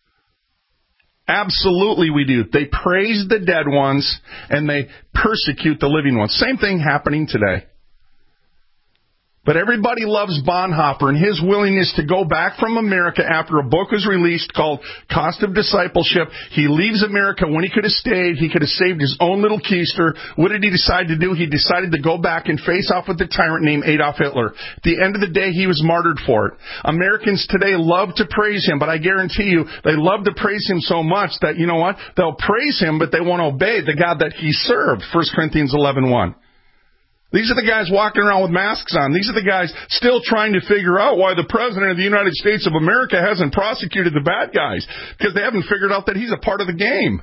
[SPEAKER 3] Absolutely we do. They praise the dead ones, and they persecute the living ones. Same thing happening today. But everybody loves Bonhoeffer and his willingness to go back from America after a book was released called Cost of Discipleship. He leaves America when he could have stayed. He could have saved his own little keister. What did he decide to do? He decided to go back and face off with the tyrant named Adolf Hitler. At the end of the day, he was martyred for it. Americans today love to praise him, but I guarantee you, they love to praise him so much that, you know what? They'll praise him, but they won't obey the God that he served. 1 Corinthians 11:1. These are the guys walking around with masks on. These are the guys still trying to figure out why the President of the United States of America hasn't prosecuted the bad guys, because they haven't figured out that he's a part of the game.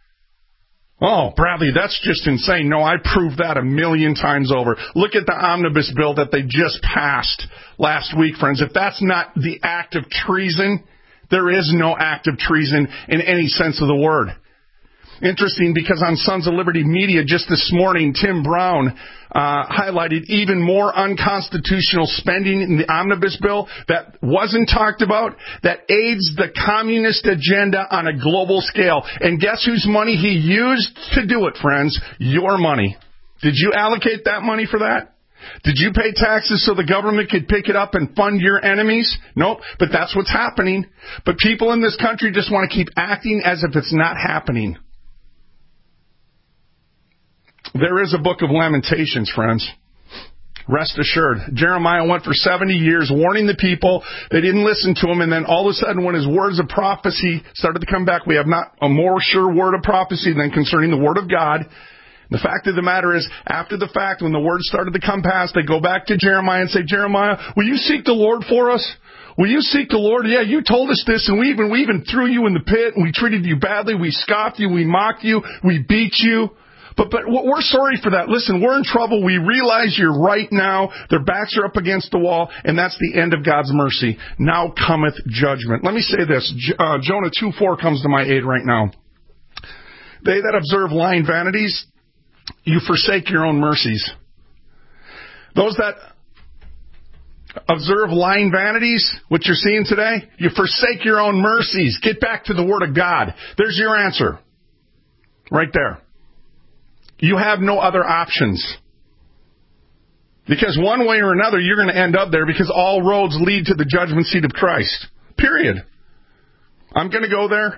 [SPEAKER 3] Oh, Bradley, that's just insane. No, I proved that 1,000,000 times over. Look at the omnibus bill that they just passed last week, friends. If that's not the act of treason, there is no act of treason in any sense of the word. Interesting, because on Sons of Liberty Media just this morning, Tim Brown highlighted even more unconstitutional spending in the omnibus bill that wasn't talked about, that aids the communist agenda on a global scale. And guess whose money he used to do it, friends? Your money. Did you allocate that money for that? Did you pay taxes so the government could pick it up and fund your enemies? Nope, but that's what's happening. But people in this country just want to keep acting as if it's not happening. There is a book of Lamentations, friends. Rest assured. Jeremiah went for 70 years warning the people. They didn't listen to him, and then all of a sudden when his words of prophecy started to come back, we have not a more sure word of prophecy than concerning the Word of God. The fact of the matter is, after the fact, when the words started to come past, they go back to Jeremiah and say, Jeremiah, will you seek the Lord for us? Will you seek the Lord? Yeah, you told us this, and we even threw you in the pit, and we treated you badly, we scoffed you, we mocked you, we beat you. But we're sorry for that. Listen, we're in trouble. We realize you're right now. Their backs are up against the wall, and that's the end of God's mercy. Now cometh judgment. Let me say this. Jonah 2:4 comes to my aid right now. They that observe lying vanities, you forsake your own mercies. Those that observe lying vanities, what you're seeing today, you forsake your own mercies. Get back to the Word of God. There's your answer. Right there. You have no other options. Because one way or another, you're going to end up there, because all roads lead to the judgment seat of Christ. Period. I'm going to go there.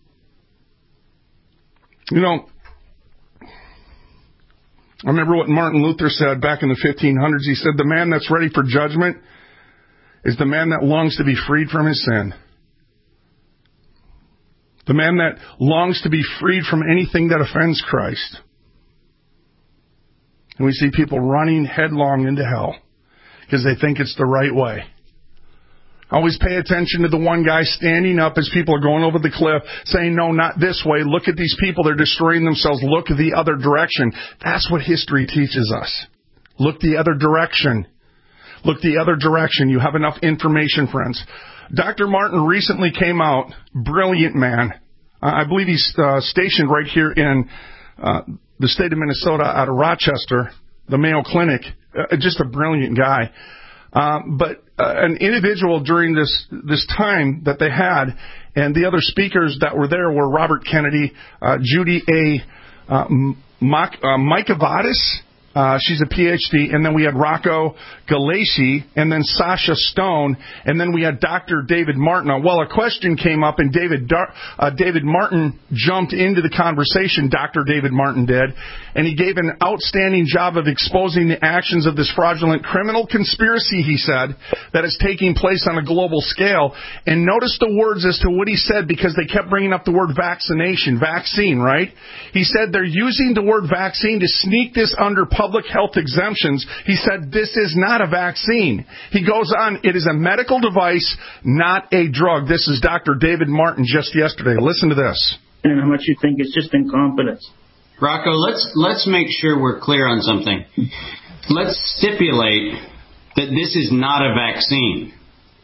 [SPEAKER 3] You know, I remember what Martin Luther said back in the 1500s. He said, the man that's ready for judgment is the man that longs to be freed from his sin. The man that longs to be freed from anything that offends Christ. And we see people running headlong into hell because they think it's the right way. Always pay attention to the one guy standing up as people are going over the cliff saying, no, not this way. Look at these people. They're destroying themselves. Look the other direction. That's what history teaches us. Look the other direction. Look the other direction. You have enough information, friends. Dr. Martin recently came out. Brilliant man. I believe he's stationed right here in the state of Minnesota out of Rochester, the Mayo Clinic. Just a brilliant guy. But an individual during this time that they had, and the other speakers that were there were Robert Kennedy, Judy A. Mikovadis. She's a PhD, and then we had Rocco Galaci, and then Sasha Stone, and then we had Dr. David Martin. Well, a question came up, and David Martin jumped into the conversation, Dr. David Martin did, and he gave an outstanding job of exposing the actions of this fraudulent criminal conspiracy, he said, that is taking place on a global scale. And notice the words as to what he said, because they kept bringing up the word vaccine, right? He said they're using the word vaccine to sneak this under public health exemptions. He said this is not a vaccine. He goes on, it is a medical device, not a drug. This is Dr. David Martin just yesterday. Listen to this.
[SPEAKER 2] And how much you think is just incompetence. Rocco, let's make sure we're clear on something. Let's stipulate that this is not a vaccine.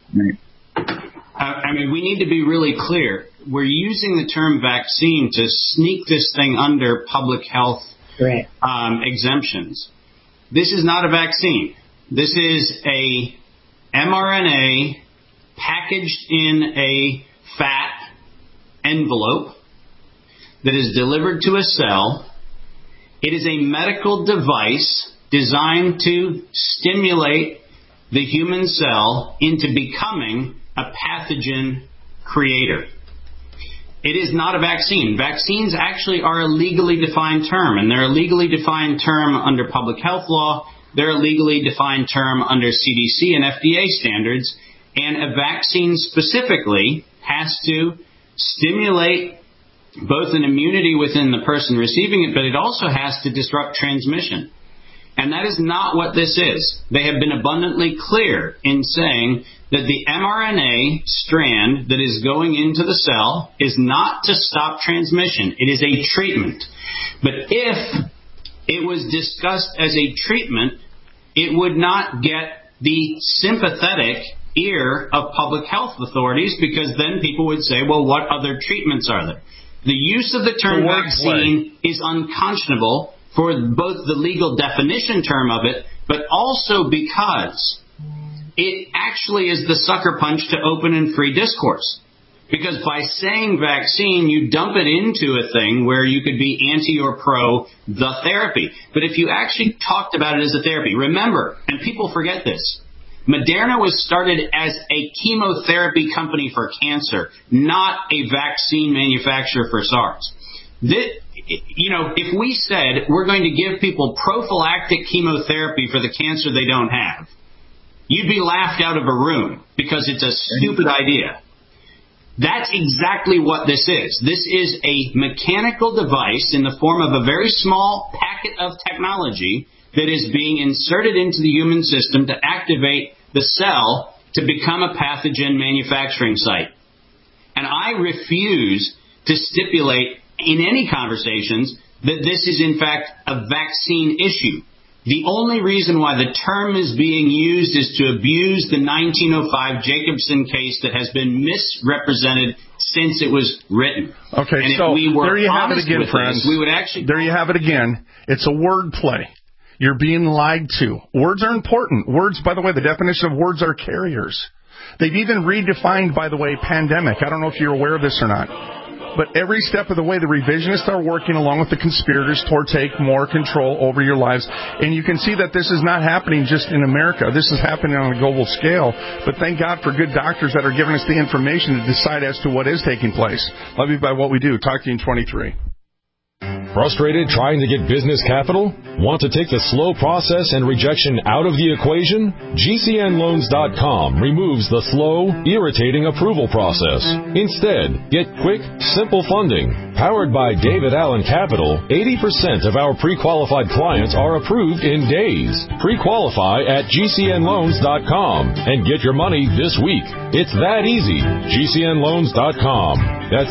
[SPEAKER 2] I mean, we need to be really clear. We're using the term vaccine to sneak this thing under public health exemptions. This is not a vaccine. This is a mRNA packaged in a fat envelope that is delivered to a cell. It is a medical device designed to stimulate the human cell into becoming a pathogen creator. It is not a vaccine. Vaccines actually are a legally defined term, and they're a legally defined term under public health law. They're a legally defined term under CDC and FDA standards, and a vaccine specifically has to stimulate both an immunity within the person receiving it, but it also has to disrupt transmission. And that is not what this is. They have been abundantly clear in saying that the mRNA strand that is going into the cell is not to stop transmission. It is a treatment. But if it was discussed as a treatment, it would not get the sympathetic ear of public health authorities, because then people would say, well, what other treatments are there? The use of the term vaccine is unconscionable for both the legal definition term of it, but also because it actually is the sucker punch to open and free discourse. Because by saying vaccine, you dump it into a thing where you could be anti or pro the therapy. But if you actually talked about it as a therapy, remember, and people forget this, Moderna was started as a chemotherapy company for cancer, not a vaccine manufacturer for SARS. If we said we're going to give people prophylactic chemotherapy for the cancer they don't have, you'd be laughed out of a room because it's a stupid idea. That's exactly what this is. This is a mechanical device in the form of a very small packet of technology that is being inserted into the human system to activate the cell to become a pathogen manufacturing site. And I refuse to stipulate in any conversations that this is in fact a vaccine issue. The only reason why the term is being used is to abuse the 1905 Jacobson case that has been misrepresented since it was written.
[SPEAKER 3] Okay, and so there you have it again, friends. There you have it again. It's a word play. You're being lied to. Words are important. Words, by the way, the definition of words are carriers. They've even redefined, by the way, pandemic. I don't know if you're aware of this or not. But every step of the way, the revisionists are working along with the conspirators toward take more control over your lives. And you can see that this is not happening just in America. This is happening on a global scale. But thank God for good doctors that are giving us the information to decide as to what is taking place. Love you by what we do. Talk to you in 23.
[SPEAKER 4] Frustrated trying to get business capital? Want to take the slow process and rejection out of the equation? GCNloans.com removes the slow, irritating approval process. Instead, get quick, simple funding. Powered by David Allen Capital, 80% of our pre-qualified clients are approved in days. Pre-qualify at GCNloans.com and get your money this week. It's that easy. GCNloans.com. That's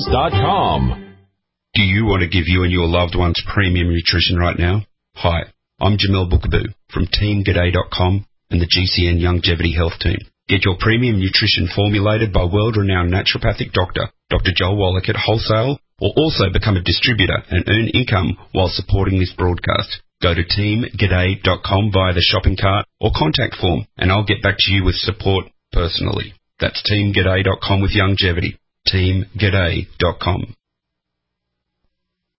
[SPEAKER 4] GCNloans.com.
[SPEAKER 5] Do you want to give you and your loved ones premium nutrition right now? Hi, I'm Jamel Bookaboo from TeamG'day.com and the GCN Longevity Health Team. Get your premium nutrition formulated by world-renowned naturopathic doctor, Dr. Joel Wallach at wholesale, or also become a distributor and earn income while supporting this broadcast. Go to TeamG'day.com via the shopping cart or contact form, and I'll get back to you with support personally. That's TeamG'day.com with longevity. TeamG'day.com.